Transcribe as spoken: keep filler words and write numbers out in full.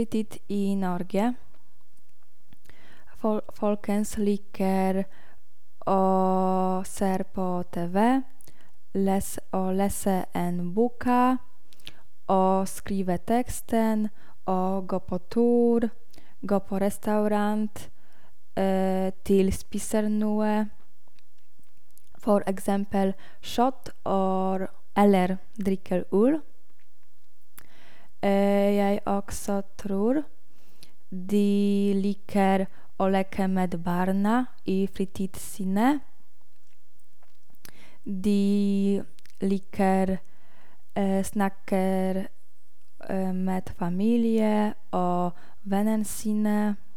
fritid i Norge. Fol folkens liker å ser på T V, les å lese en boka, å skrive teksten, å gå på tur, gå på restaurant, til spiser noe. For eksempel shot or eller drikker øl. Jeg også tror de liker å leke med barna i fritid sine. De liker snakker med familie og venner sine.